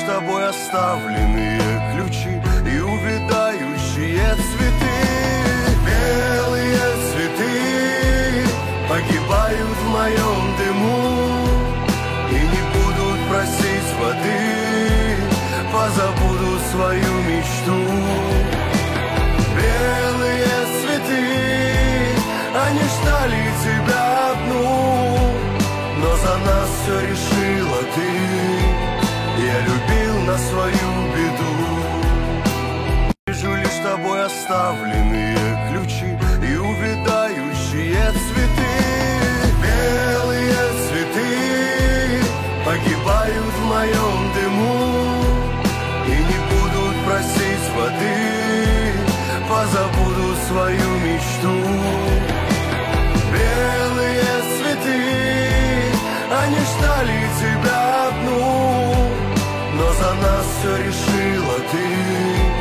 тобой оставленные ключи и увядающие цветы. Белые цветы погибают в моем дыму и не будут просить воды, позабуду свою мечту. Белые цветы, они ждали тебя одну, но за нас все решила ты. Я любил на свою беду. Вижу лишь тобой оставленные ключи и увядающие цветы. Белые цветы погибают в моем дыму и не будут просить воды, позабуду свою мечту. Белые цветы, они ждали тебя одну, но за нас все решила ты.